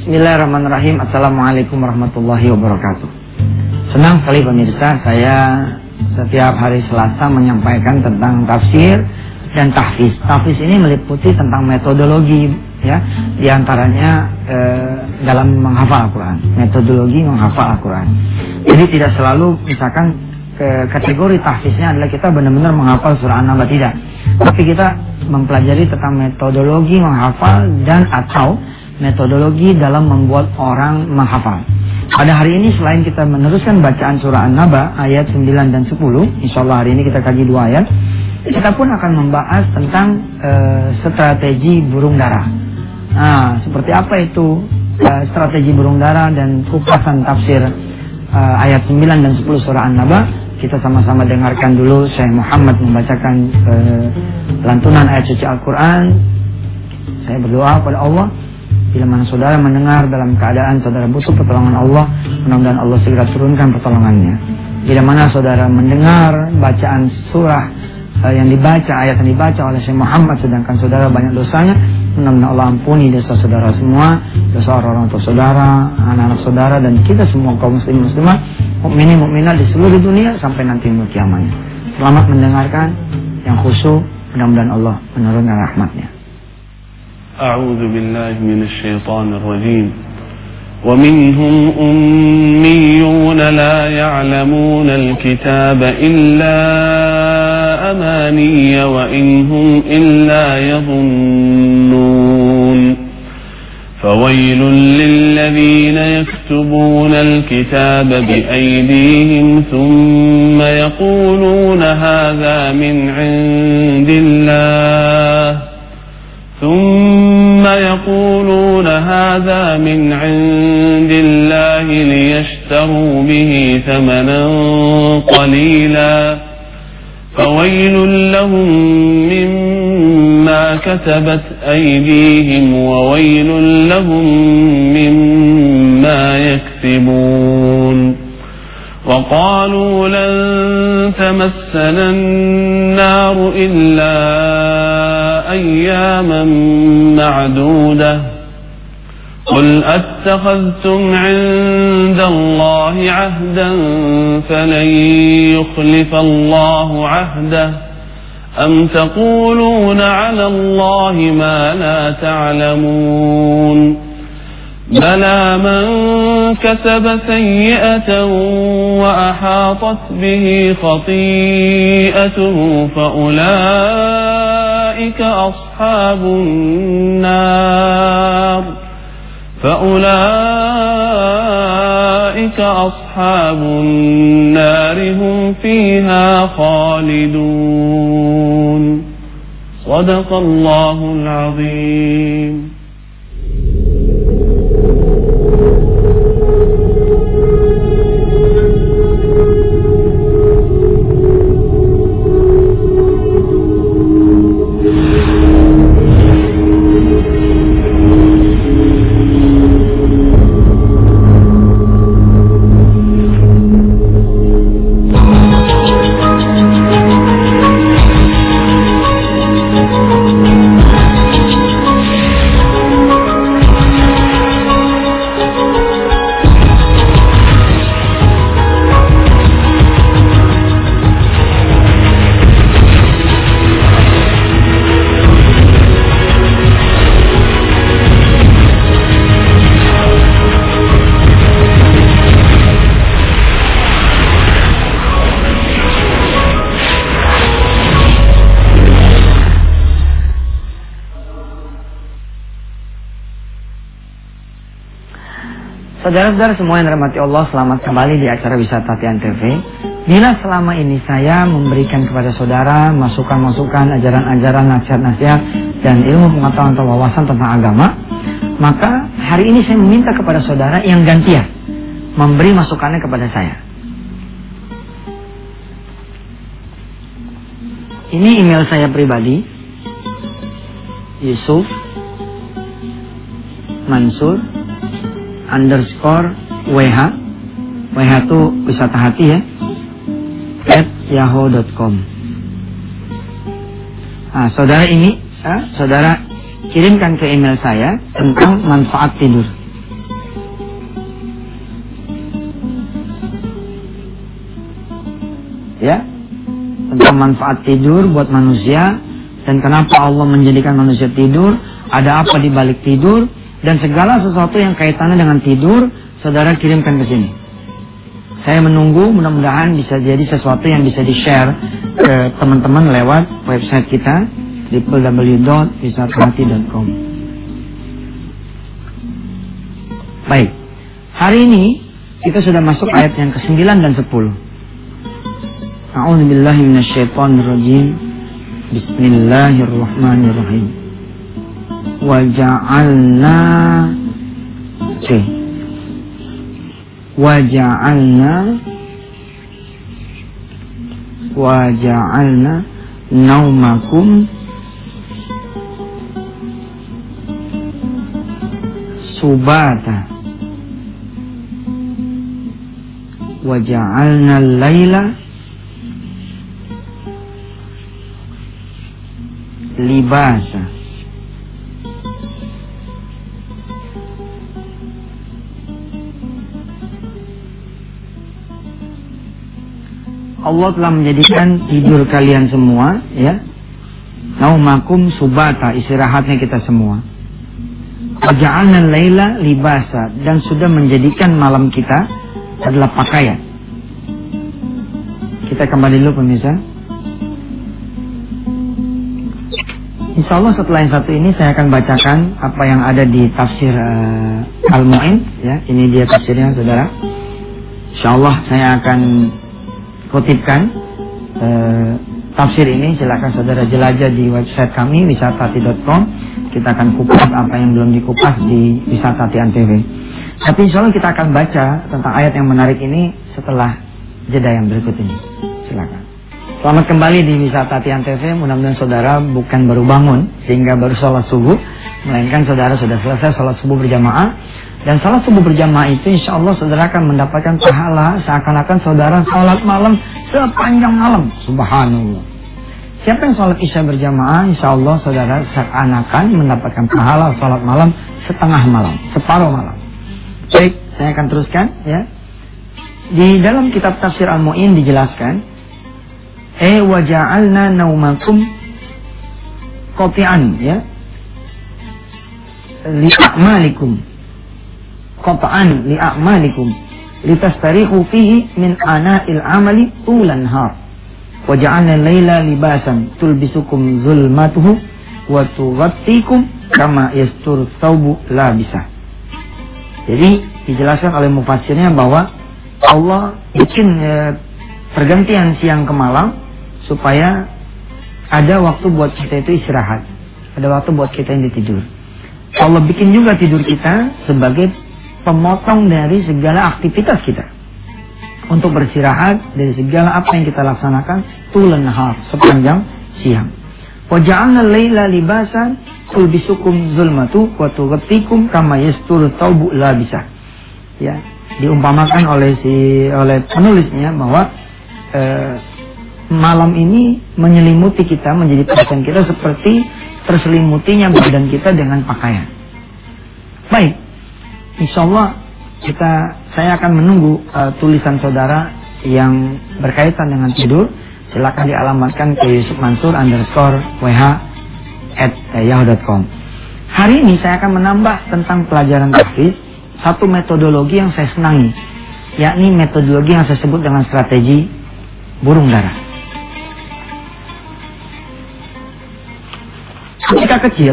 Bismillahirrahmanirrahim. Assalamualaikum warahmatullahi wabarakatuh. Senang sekali pemirsa, saya setiap hari Selasa menyampaikan tentang tafsir dan tahfiz. Tahfiz ini meliputi tentang metodologi, ya, diantaranya dalam menghafal Al-Quran, metodologi menghafal Al-Quran. Jadi tidak selalu misalkan kategori tahfiznya adalah kita benar-benar menghafal surah An-Naba, tidak. Tapi kita mempelajari tentang metodologi menghafal dan atau metodologi dalam membuat orang menghafal. Pada hari ini selain kita meneruskan bacaan surah An-Naba ayat 9 dan 10, insyaallah hari ini kita kaji 2 ayat, kita pun akan membahas tentang strategi burung dara. Nah, seperti apa itu strategi burung dara dan kupasan tafsir ayat 9 dan 10 surah An-Naba. Kita sama-sama dengarkan dulu Syekh Muhammad membacakan lantunan ayat suci Al-Quran. Saya berdoa kepada Allah, bila mana saudara mendengar dalam keadaan saudara butuh pertolongan Allah, mudah-mudahan Allah segera turunkan pertolongannya. Bila mana saudara mendengar bacaan surah yang dibaca, ayat yang dibaca oleh Syekh Muhammad, sedangkan saudara banyak dosanya, mudah-mudahan Allah ampuni dosa saudara semua, dosa orang tua saudara, anak-anak saudara, dan kita semua kaum muslim muslimah, mukminin mukminat di seluruh dunia sampai nanti hari kiamat. Selamat mendengarkan, yang khusyuk, mudah-mudahan Allah menurunkan rahmatnya. أعوذ بالله من الشيطان الرجيم ومنهم أميون لا يعلمون الكتاب إلا أماني وإن هم إلا يظنون فويل للذين يكتبون الكتاب بأيديهم ثم يقولون هذا من عند الله ليشتروا به ثمنا قليلا فويل لهم مما كتبت أيديهم وويل لهم مما يكسبون وقالوا لن تمسنا النار إلا أياما معدودة قل أتخذتم عند الله عهدا فلن يخلف الله عهده أم تقولون على الله ما لا تعلمون بلى من كسب سيئة وأحاطت به خطيئته فأولئك أصحاب النار هم فيها خالدون صدق الله العظيم. Saudara-saudara semua yang dirahmati Allah, selamat kembali di acara Wisata Tian TV. Bila selama ini saya memberikan kepada saudara masukan-masukan, ajaran-ajaran, nasihat-nasihat, dan ilmu pengetahuan atau wawasan tentang agama, maka hari ini saya meminta kepada saudara yang gantian memberi masukannya kepada saya. Ini email saya pribadi, Yusuf Mansur _WH. WH itu wisata hati ya, @yahoo.com. Nah, saudara ini, saudara kirimkan ke email saya tentang manfaat tidur. ya, tentang manfaat tidur buat manusia dan kenapa Allah menjadikan manusia tidur, ada apa di balik tidur, dan segala sesuatu yang kaitannya dengan tidur, saudara kirimkan ke sini. Saya menunggu, mudah-mudahan bisa jadi sesuatu yang bisa di-share ke teman-teman lewat website kita www.wisatahati.com. Baik, hari ini kita sudah masuk ayat yang ke-9 dan 10. A'udzubillahi minasyaitonirrajim. Bismillahirrahmanirrahim. Wa ja'alna wa ja'alna naumakum subata wa ja'alna al-laila libasa. Allah telah menjadikan tidur kalian semua, ya, naumakum subata, istirahatnya kita semua. Wa ja'alna al-laila libasa, dan sudah menjadikan malam kita adalah pakaian. Kita kembali dulu pemirsa. Insya Allah setelah yang satu ini saya akan bacakan apa yang ada di tafsir Al-Mu'in, ya. Ini dia tafsirnya, saudara. Insya Allah saya akan kutipkan tafsir ini. Silakan saudara jelajah di website kami wisatati.com. Kita akan kupas apa yang belum dikupas di Wisatati Antv. Tapi insya Allah kita akan baca tentang ayat yang menarik ini setelah jeda yang berikut ini. Silakan. Selamat kembali di Wisatati Antv. Mudah-mudahan saudara bukan baru bangun sehingga baru sholat subuh, melainkan saudara sudah selesai sholat subuh berjamaah. Dan salat subuh berjamaah itu insya Allah saudara akan mendapatkan pahala seakan-akan saudara sholat malam sepanjang malam. Subhanallah. Siapa yang sholat isya berjamaah, insya Allah saudara seakan-akan mendapatkan pahala sholat malam setengah malam, separuh malam. Baik, saya akan teruskan, ya. Di dalam kitab tafsir Al-Mu'in dijelaskan, wa ja'alna naumakum qati'an, ya, li'a'malikum, qata'an li'a'malikum litastarihu fihi min ana'il amali tulan har. Wa ja'alna al-laila libasan tulbisukum zulmatuhu wa tughattikum kama yastur thawbu labisa. Jadi dijelaskan oleh mufassirnya bahwa Allah bikin pergantian siang ke malam supaya ada waktu buat kita itu istirahat, ada waktu buat kita yang tidur. Allah bikin juga tidur kita sebagai pemotong dari segala aktivitas kita untuk beristirahat dari segala apa yang kita laksanakan tulan nahar, sepanjang siang. Wa ja'alna al-laila libasan tulbisukum zulmatu wa tughattikum kama yasturu thawbu labisa. Ya, diumpamakan oleh penulisnya bahwa malam ini menyelimuti kita, menjadi pakaian kita seperti terselimutinya badan kita dengan pakaian. Baik, insya Allah saya akan menunggu tulisan saudara yang berkaitan dengan tidur. Silakan dialamatkan ke yusuf_wh@yahoo.com. Hari ini saya akan menambah tentang pelajaran tahfiz satu metodologi yang saya senangi, yakni metodologi yang saya sebut dengan strategi burung dara. Ketika kecil,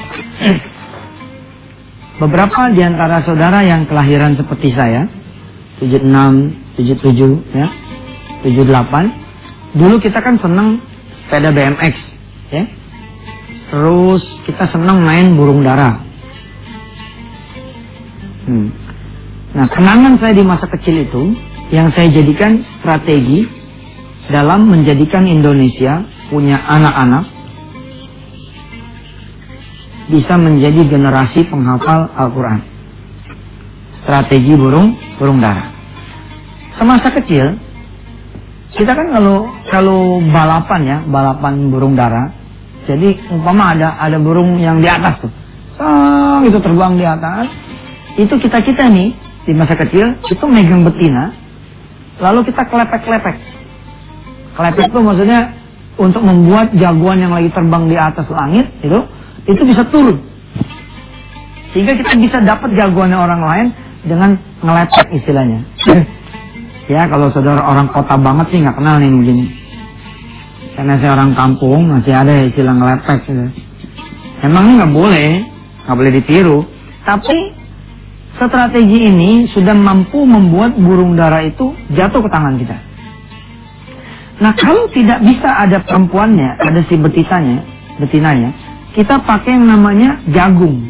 beberapa di antara saudara yang kelahiran seperti saya, 76, 77, ya, 78, dulu kita kan senang sepeda BMX, ya. Terus kita senang main burung dara. Nah, kenangan saya di masa kecil itu yang saya jadikan strategi dalam menjadikan Indonesia punya anak-anak bisa menjadi generasi penghafal Al-Quran. Strategi burung dara. Semasa kecil, kita kan kalau balapan, ya, balapan burung dara. Jadi umpama ada burung yang di atas tuh, itu terbang di atas. Itu kita nih di masa kecil itu megang betina, lalu kita kelepek-kelepek. Kelepek itu maksudnya untuk membuat jagoan yang lagi terbang di atas langit itu bisa turun. Sehingga kita bisa dapat jagoannya orang lain dengan ngelepek istilahnya. Ya, kalau saudara orang kota banget sih nggak kenal nih begini. Karena saya orang kampung masih ada istilah ngelepek. Emang nggak boleh ditiru. Tapi strategi ini sudah mampu membuat burung dara itu jatuh ke tangan kita. Nah, kalau tidak bisa ada perempuannya, ada si betinanya, kita pakai yang namanya jagung.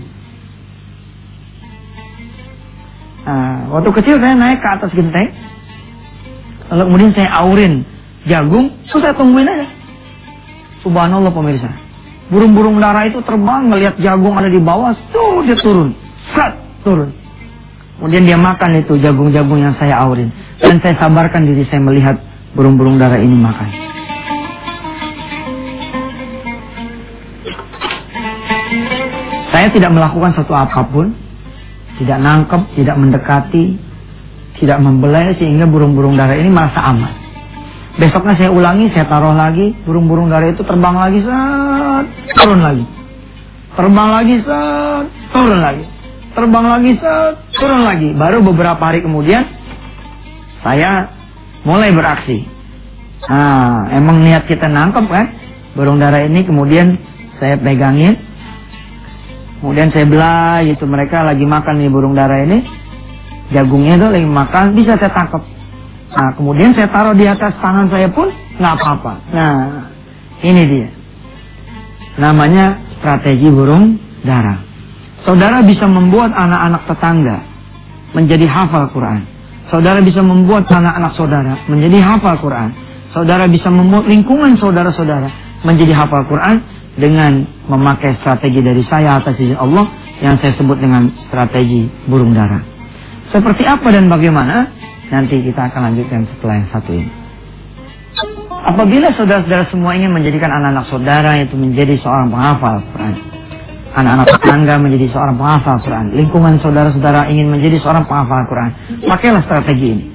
Nah, waktu kecil saya naik ke atas genteng, lalu kemudian saya aurin jagung, terus saya tungguin aja. Subhanallah pemirsa, burung-burung dara itu terbang, ngelihat jagung ada di bawah, tuh dia turun, turun. Kemudian dia makan itu jagung-jagung yang saya aurin, dan saya sabarkan diri saya melihat burung-burung dara ini makan. Saya tidak melakukan satu apapun, tidak nangkep, tidak mendekati, tidak membelai, sehingga burung-burung dara ini merasa aman. Besoknya saya ulangi, saya taruh lagi, burung-burung dara itu terbang lagi, turun lagi. Terbang lagi, turun lagi. Terbang lagi, turun lagi. Baru beberapa hari kemudian, saya mulai beraksi. Nah, emang niat kita nangkep kan burung dara ini, kemudian saya pegangin, kemudian saya belah gitu. Mereka lagi makan nih burung dara ini, jagungnya itu lagi makan, bisa saya tangkap. Nah, kemudian saya taruh di atas tangan saya pun nggak apa-apa. Nah, ini dia namanya strategi burung dara. Saudara bisa membuat anak-anak tetangga menjadi hafal Quran. Saudara bisa membuat anak-anak saudara menjadi hafal Quran. Saudara bisa membuat lingkungan saudara-saudara menjadi hafal Quran dengan memakai strategi dari saya atas izin Allah yang saya sebut dengan strategi burung dara. Seperti apa dan bagaimana? Nanti kita akan lanjutkan setelah yang satu ini. Apabila saudara-saudara semua ingin menjadikan anak-anak saudara itu menjadi seorang penghafal Quran, anak-anak tetangga menjadi seorang penghafal Quran, lingkungan saudara-saudara ingin menjadi seorang penghafal Quran, pakailah strategi ini.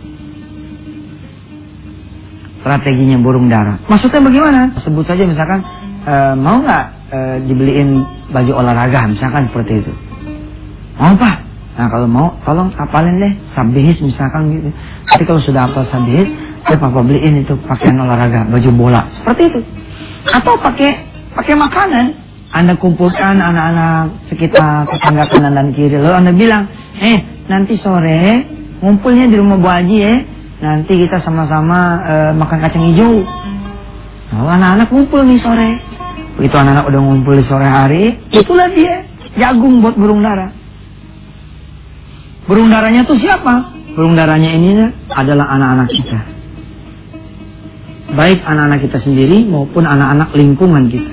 Strateginya burung dara. Maksudnya bagaimana? Sebut saja misalkan, mau nggak dibeliin baju olahraga, misalkan seperti itu. Mau Pak? Nah, kalau mau, tolong hafalin deh sabihis misalkan gitu. Tapi kalau sudah hafal sabihis, Papa beliin itu pakaian olahraga, baju bola, seperti itu. Atau pakai makanan. Anda kumpulkan anak-anak sekitar tetangga kanan dan kiri. Lalu Anda bilang, nanti sore ngumpulnya di rumah Bu Haji ya. Nanti kita sama-sama makan kacang hijau. Lalu anak-anak ngumpul nih sore. Begitu anak-anak udah ngumpul di sore hari, itulah dia jagung buat burung dara. Burung daranya itu siapa? Burung daranya ini adalah anak-anak kita. Baik anak-anak kita sendiri maupun anak-anak lingkungan kita.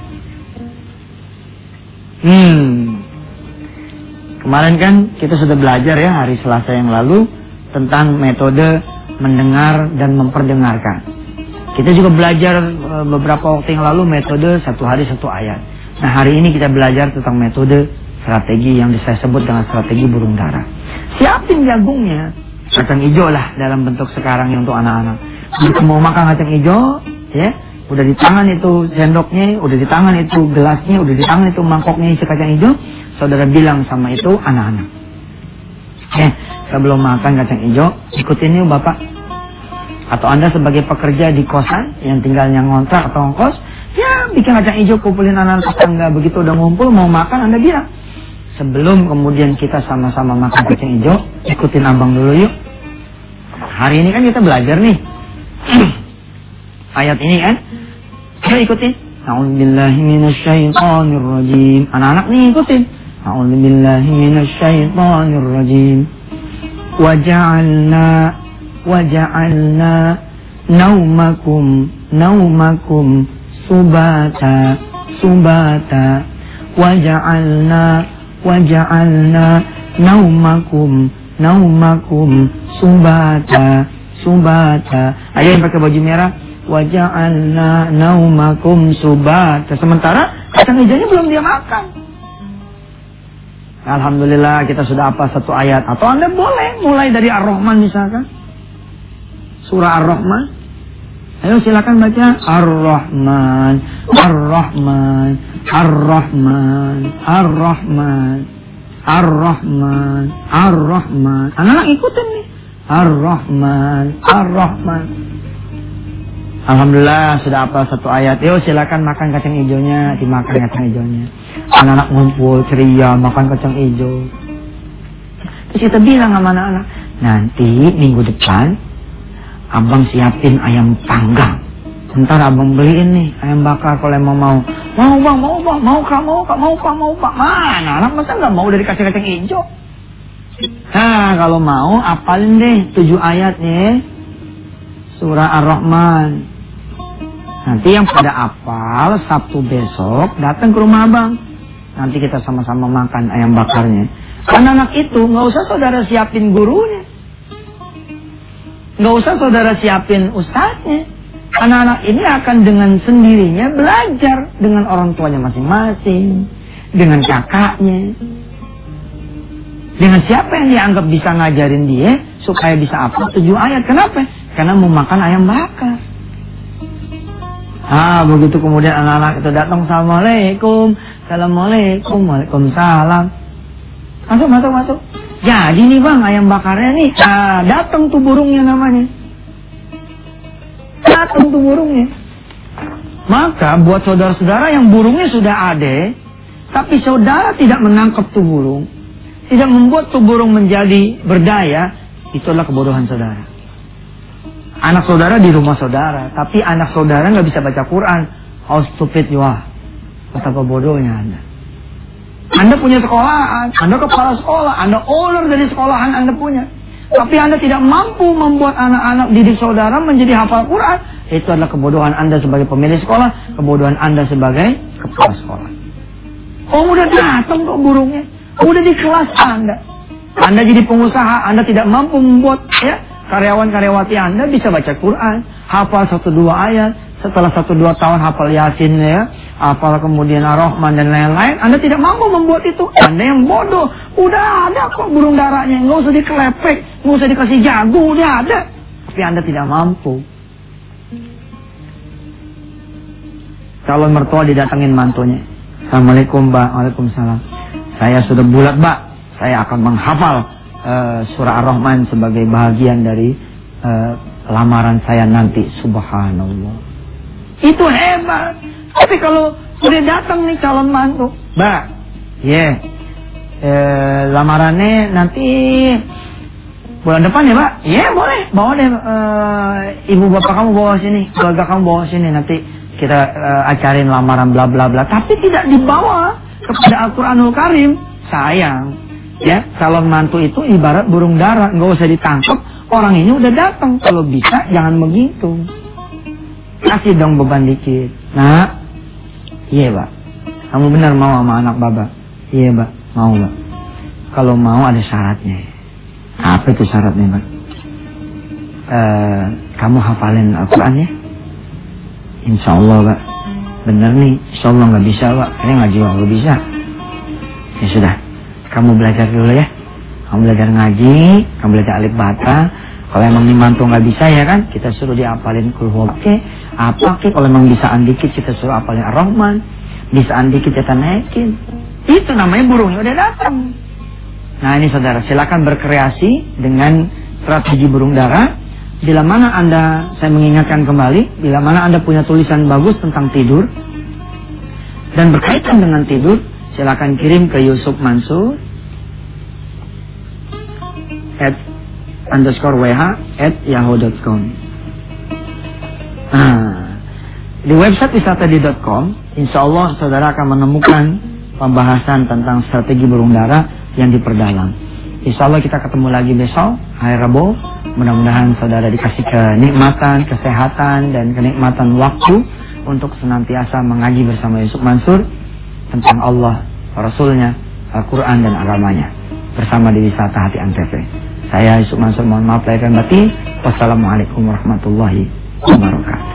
Kemarin kan kita sudah belajar ya hari Selasa yang lalu tentang metode mendengar dan memperdengarkan. Kita juga belajar beberapa waktu yang lalu metode satu hari satu ayat. Nah, hari ini kita belajar tentang metode strategi yang saya sebut dengan strategi burung dara. Siapin jagungnya, kacang hijau lah dalam bentuk sekarang yang untuk anak-anak. Jika mau makan kacang hijau, ya, udah di tangan itu sendoknya, udah di tangan itu gelasnya, udah di tangan itu mangkoknya isi kacang hijau. Saudara bilang sama itu anak-anak, sebelum makan kacang hijau, ikutin yuk Bapak. Atau Anda sebagai pekerja di kosan yang tinggalnya ngontrak atau ngkos, ya bikin kacang hijau, kumpulin anak-anak tetangga. Begitu udah ngumpul mau makan, Anda bilang, sebelum kemudian kita sama-sama makan kacang hijau, ikutin abang dulu yuk. Hari ini kan kita belajar nih ayat ini kan, kita ikutin. A'udzubillahi minasyaitonirrajim. Anak-anak nih ikutin. A'udzubillahi minasyaitonirrajim. Waja'alna naumakum subata waja'alna naumakum subata. Ayo yang pakai baju merah, waja'alna naumakum subata. Sementara kacang hijaunya belum dia makan. Alhamdulillah kita sudah hafal satu ayat. Atau Anda boleh mulai dari Ar-Rahman misalkan, surah Ar-Rahman. Ayo silakan baca Ar-Rahman, Ar-Rahman, Ar-Rahman, Ar-Rahman, Ar-Rahman, Ar-Rahman. Anak-anak ikutin nih. Ar-Rahman, Ar-Rahman. Alhamdulillah sudah hafal satu ayat. Yuk silakan makan kacang hijaunya, dimakan kacang hijaunya. Anak-anak ngumpul ceria makan kacang hijau. Terus kita bilang sama anak-anak, nanti minggu depan abang siapin ayam panggang. Ntar abang beliin nih ayam bakar kalau emang mau. Mau bang, mau bang, mau kak, mau kak, mau pak, mau pak. Mana anak masa nggak mau dari kacang-kacang hijau? Nah kalau mau apalin deh 7 ayatnya surah Ar-Rahman. Nanti yang pada apal Sabtu besok datang ke rumah abang. Nanti kita sama-sama makan ayam bakarnya. Anak-anak itu nggak usah saudara siapin gurunya, nggak usah saudara siapin ustadznya. Anak-anak ini akan dengan sendirinya belajar dengan orang tuanya masing-masing, dengan kakaknya, dengan siapa yang dianggap bisa ngajarin dia supaya bisa hafal 7 ayat. Kenapa? Karena mau makan ayam bakar. Begitu kemudian anak-anak itu datang, Assalamualaikum, Assalamualaikum, Waalaikumsalam. Masuk. Jadi nih bang ayam bakarnya nih. Datang tuh burungnya namanya. Datang tuh burungnya. Maka buat saudara-saudara yang burungnya sudah ada, tapi saudara tidak menangkap tuh burung, tidak membuat tuh burung menjadi berdaya, itu adalah kebodohan saudara. Anak saudara di rumah saudara, tapi anak saudara nggak bisa baca Quran. How stupid you are. Betapa bodohnya Anda. Anda punya sekolahan, Anda kepala sekolah, Anda owner dari sekolahan Anda punya. Tapi Anda tidak mampu membuat anak-anak didik saudara menjadi hafal Quran. Itu adalah kebodohan Anda sebagai pemilik sekolah, kebodohan Anda sebagai kepala sekolah. Udah datang kok burungnya. Udah di kelas Anda. Anda jadi pengusaha, Anda tidak mampu membuat karyawan-karyawati Anda bisa baca Quran, hafal 1-2 ayat. Setelah 1-2 tahun hafal Yasin hafal kemudian Ar-Rahman dan lain-lain. Anda tidak mampu membuat itu. Anda yang bodoh. Udah ada kok burung darahnya, nggak usah dikelepek, nggak usah dikasih jago, udah ada. Tapi Anda tidak mampu. Calon mertua didatangin mantunya. Assalamualaikum Mbak. Waalaikumsalam. Saya sudah bulat Mbak. Saya akan menghafal surah Ar-Rahman sebagai bahagian dari lamaran saya nanti. Subhanallah. Itu hebat. Tapi kalau udah datang nih calon mantu, Mbak, lamarannya nanti bulan depan ya Mbak? Boleh. Bawa deh ibu bapak kamu bawa sini, keluarga kamu bawa sini, nanti kita acarin lamaran bla bla bla. Tapi tidak dibawa kepada Al-Quranul Karim. Sayang. Ya, calon mantu itu ibarat burung dara, nggak usah ditangkap. Orang ini udah datang. Kalau bisa jangan begitu. Kasih dong beban dikit. Nah, iya Pak. Kamu benar mau sama anak Baba? Iya Pak, mau Pak. Kalau mau ada syaratnya. Apa itu syaratnya Pak? Kamu hafalin Al-Quran ya? Insya Allah Pak. Bener nih, Insya Allah nggak bisa Pak. Kayaknya ngaji nggak bisa. Ya sudah. Kamu belajar dulu ya. Kamu belajar ngaji, kamu belajar alif bata. Kalau emang mantu nggak bisa ya kan, kita suruh diapalin kulhu apa ke. Kalau emang bisaan dikit kita suruh apalin Ar-Rahman. Bisaan dikit kita naikin. Itu namanya burungnya udah datang. Nah ini saudara, silakan berkreasi dengan strategi burung dara. Bila mana saya mengingatkan kembali, bila mana Anda punya tulisan bagus tentang tidur dan berkaitan dengan tidur, silakan kirim ke Yusuf Mansur @_wh@yahoo.com. Di website wisatadi.com, insya Allah saudara akan menemukan pembahasan tentang strategi burung dara yang diperdalam. Insya Allah kita ketemu lagi besok hari Rabu. Mudah-mudahan saudara dikasih kenikmatan, kesehatan dan kenikmatan waktu untuk senantiasa mengaji bersama Yusuf Mansur tentang Allah, Rasulnya, Al-Quran dan agamanya bersama di Wisata Hati Antv. Saya Yusuf Mansur, mohon maaf lahir dan batin. Wassalamualaikum warahmatullahi wabarakatuh.